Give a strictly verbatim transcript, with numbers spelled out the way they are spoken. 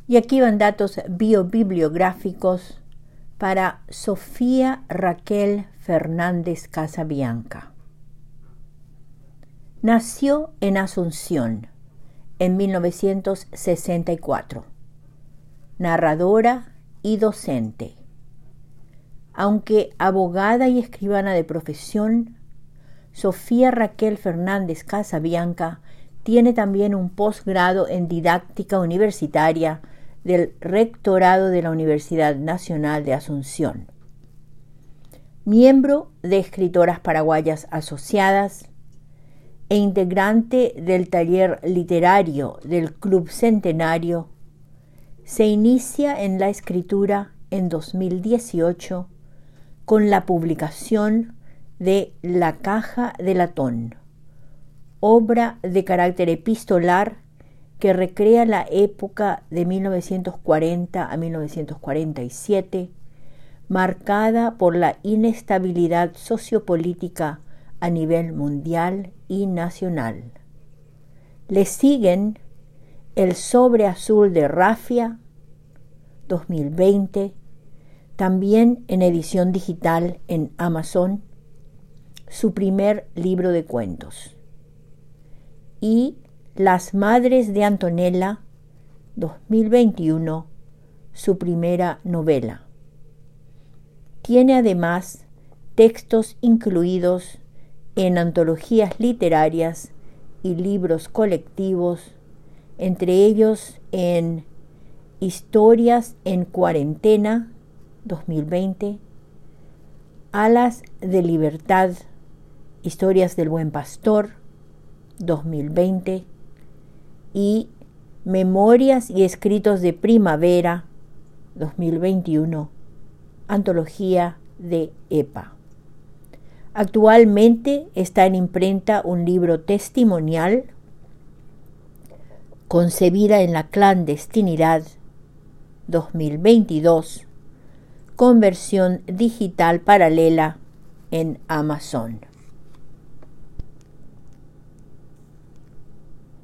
Y aquí van datos biobibliográficos para Sofía Raquel Fernández Casabianca. Nació en Asunción en mil novecientos sesenta y cuatro, narradora y docente. Aunque abogada y escribana de profesión, Sofía Raquel Fernández Casabianca tiene también un posgrado en didáctica universitaria del Rectorado de la Universidad Nacional de Asunción. Miembro de Escritoras Paraguayas Asociadas e integrante del taller literario del Club Centenario, se inicia en la escritura en dos mil dieciocho con la publicación de La Caja de Latón, obra de carácter epistolar que recrea la época de mil novecientos cuarenta a mil novecientos cuarenta y siete, marcada por la inestabilidad sociopolítica a nivel mundial y nacional. Le siguen El Sobre Azul de Rafia, dos mil veinte, también en edición digital en Amazon, su primer libro de cuentos, y Las Madres de Antonella, dos mil veintiuno, su primera novela. Tiene además textos incluidos en antologías literarias y libros colectivos, entre ellos en Historias en Cuarentena, dos mil veinte, Alas de Libertad, Historias del Buen Pastor, dos mil veinte, y Memorias y Escritos de Primavera, dos mil veintiuno, antología de E P A. Actualmente está en imprenta un libro testimonial, Concebida en la clandestinidad, dos mil veintidós, con versión digital paralela en Amazon.